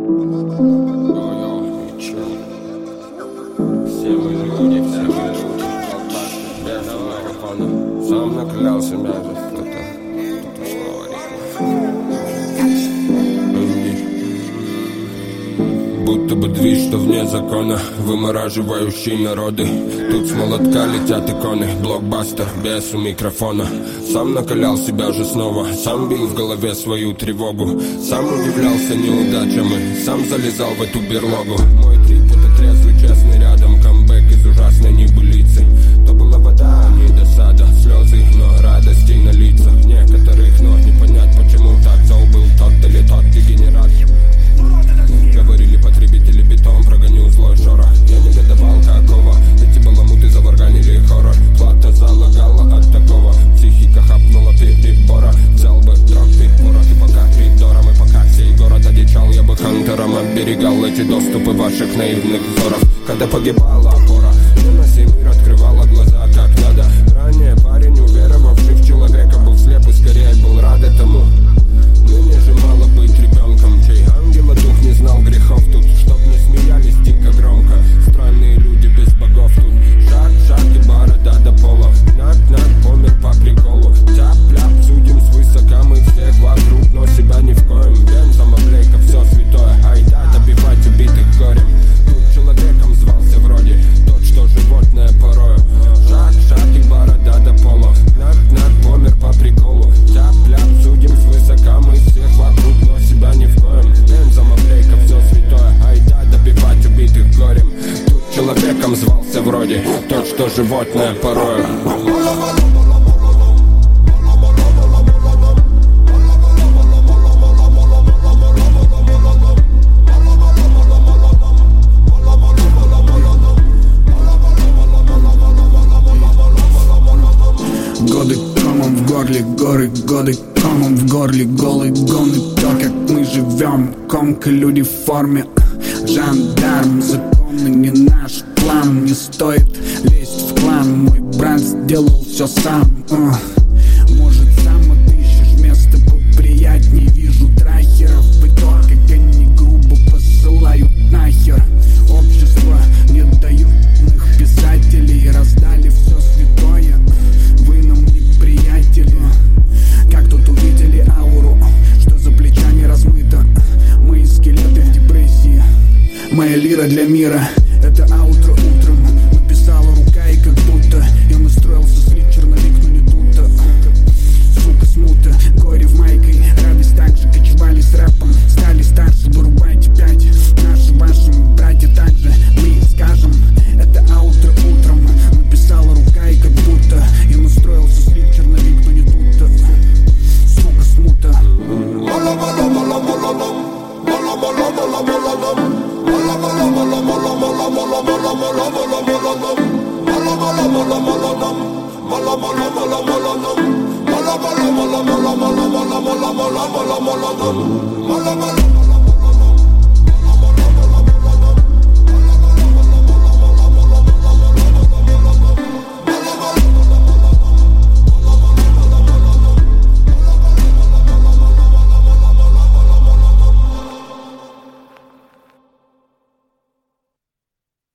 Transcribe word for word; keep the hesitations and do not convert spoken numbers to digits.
Сам наклялся мясо, кто-то, кто-то снова рекламирует. Будто бы движ, что вне закона, вымораживающий народы. Тут с молотка летят иконы, блокбастер, без у микрофона. Сам накалял себя же снова, сам бил в голове свою тревогу. Сам удивлялся неудачам и сам залезал в эту берлогу. Мой трип — это трезвый, честный рядом, камбэк из ужасной небылицы. То была вода, а не досада, слезы, но радости на лицах некоторых. Но не понять, почему так зол был тот или тот дегенерат. Говорили потребители бетон, прогоню злой шорох. Я негодовал какого, эти баламуты заварганили хоррор. Плата залагала от такого, психика хапнула перебора. Взял бы дрог, порох и пока коридором. И пока сей город одичал, я бы хантером оберегал эти доступы ваших наивных взоров. Когда погибала опора, я на сей мир открывала глаза как надо. Ранее парень, уверовавший в человека, был слеп и скорее был рад этому. Ныне же мало быть ребенком, чей ангела дух не знал грехов тут. Чтоб не смеялись дико громко, странные люди без богов тут. Шаг, шаг и борода до пола, нак-нак, помер по приколу. Тяп-ляп, судим свысока, мы всех вокруг, но себя ни в коем. Бензом облейка, все святое, айда добивать убитых горем. Тут человеком звался вроде тот, что животное порою. Шаг, шаг и борода до пола, нак-нак, помер по приколу. Тяп-ляп, судим свысока, мы всех вокруг, но себя ни в коем. Бензом облейка, все святое, айда добивать убитых горем. Тут человеком звался вроде тот, что животное порою. Годы комом в горле, горы, годы комом в горле, голый гоны. То, как мы живем, комка, люди в форме. Жандарм, законы не наш план. Не стоит лезть в клан, мой брат сделал все сам. uh. Может, сам отыщешь место поприятней. Вижу трахеров и то, как они грубо посылают нахер. Общество не дают их писателей, раздали все святое. Вы нам не приятели. Как тут увидели ауру, что за плечами размыто. Мои скелеты в депрессии, моя лира для мира. Это аутро утром написала рука, и как будто я настроился слить черновик, но не тут-то. Сука, смута, горе в майке, радость так же кочевали с рэпом. Стали старше, вырубайте пять. Наши, ваши братья также, мы скажем. Это аутро утром написала рука, и как будто я настроился слить черновик, но не тут-то. Сука, смута. Mala, mala,